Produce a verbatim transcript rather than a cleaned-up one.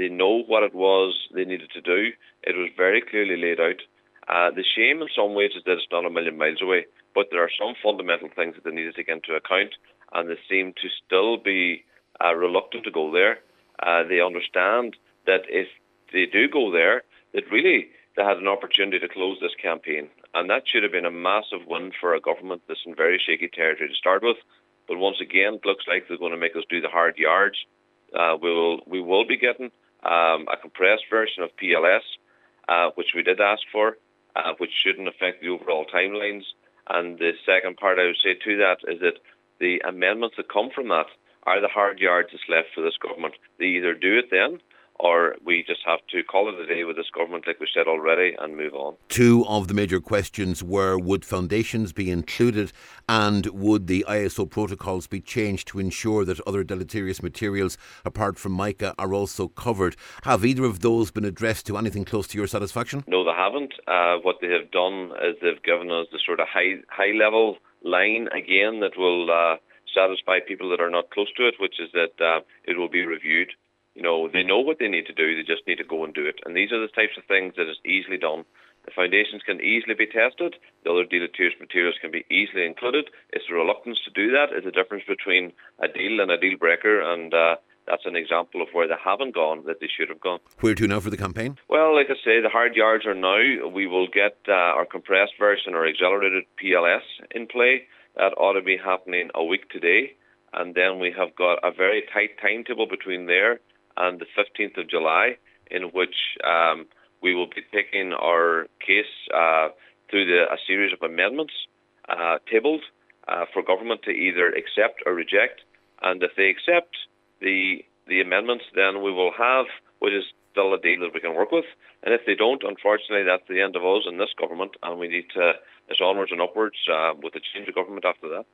they know what it was they needed to do. It was very clearly laid out. Uh, the shame in some ways is that it's not a million miles away, but there are some fundamental things that they need to take into account, and they seem to still be uh, reluctant to go there. Uh, they understand that if they do go there, that really they had an opportunity to close this campaign, and that should have been a massive win for a government that's in very shaky territory to start with. But once again, it looks like they're going to make us do the hard yards. Uh, we will we will be getting um, a compressed version of P L S, uh, which we did ask for, uh, which shouldn't affect the overall timelines. And the second part I would say to that is that the amendments that come from that are the hard yards that's left for this government. They either do it then, or we just have to call it a day with this government, like we said already, and move on. Two of the major questions were, would foundations be included, and would the I S O protocols be changed to ensure that other deleterious materials apart from mica are also covered? Have either of those been addressed to anything close to your satisfaction? No, they haven't. Uh, what they have done is they've given us the sort of high high level line again that will uh, satisfy people that are not close to it, which is that uh, it will be reviewed. You know, they know what they need to do, they just need to go and do it. And these are the types of things that is easily done. The foundations can easily be tested, the other deleterious materials can be easily included. It's the reluctance to do that is the difference between a deal and a deal breaker, and uh, that's an example of where they haven't gone that they should have gone. Where to now for the campaign? Well, like I say, the hard yards are now. We will get uh, our compressed version or accelerated P L S in play. That ought to be happening a week today. And then we have got a very tight timetable between there and the fifteenth of July, in which um, we will be taking our case uh, through the, a series of amendments uh, tabled uh, for government to either accept or reject. And if they accept the the amendments, then we will have what is still a deal that we can work with. And if they don't, unfortunately, that's the end of us and this government, and we need to, it's onwards and upwards uh, with the change of government after that.